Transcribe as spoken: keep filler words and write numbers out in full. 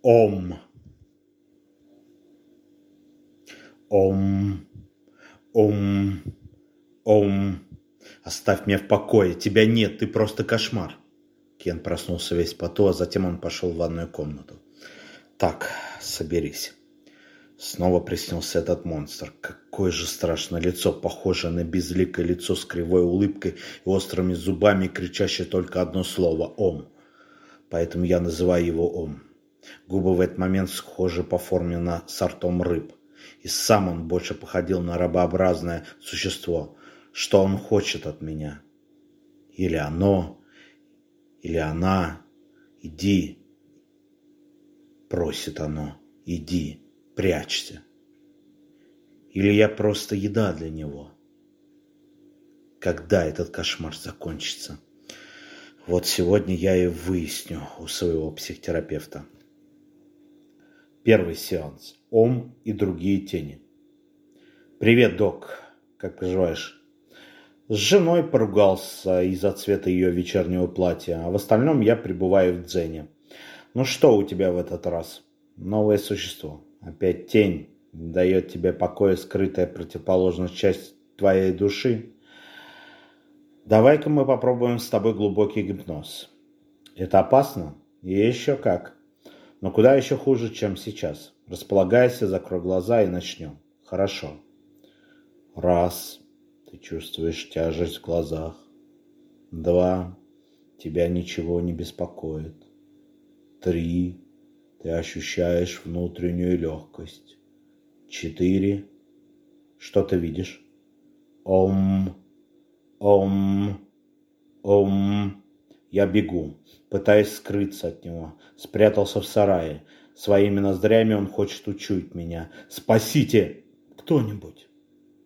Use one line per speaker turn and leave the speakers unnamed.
Ом. Ом. Ом. Ом. Оставь меня в покое. Тебя нет, ты просто кошмар. Кен проснулся весь в поту, а затем он пошел в ванную комнату. Так, соберись. Снова приснился этот монстр. Какое же страшное лицо, похожее на безликое лицо с кривой улыбкой и острыми зубами, кричащее только одно слово «Ом». Поэтому я называю его Ом. Губы в этот момент схожи по форме на с ртом рыб. И сам он больше походил на рабообразное существо. Что он хочет от меня? Или оно, или она. Иди, просит оно, иди, прячься. Или я просто еда для него? Когда этот кошмар закончится? Вот сегодня я и выясню у своего психотерапевта. Первый сеанс. Ом и другие тени. Привет, док. Как поживаешь? С женой поругался из-за цвета ее вечернего платья, а в остальном я пребываю в дзене. Ну что у тебя в этот раз? Новое существо. Опять тень. Дает тебе покоя скрытая противоположность часть твоей души. Давай-ка мы попробуем с тобой глубокий гипноз. Это опасно? И еще как. Но куда еще хуже, чем сейчас. Располагайся, закрой глаза и начнем. Хорошо. Раз. Ты чувствуешь тяжесть в глазах. Два. Тебя ничего не беспокоит. Три. Ты ощущаешь внутреннюю легкость. Четыре. Что ты видишь? Ом. Ом. Ом. Я бегу, пытаясь скрыться от него. Спрятался в сарае. Своими ноздрями он хочет учуять меня. Спасите кто-нибудь.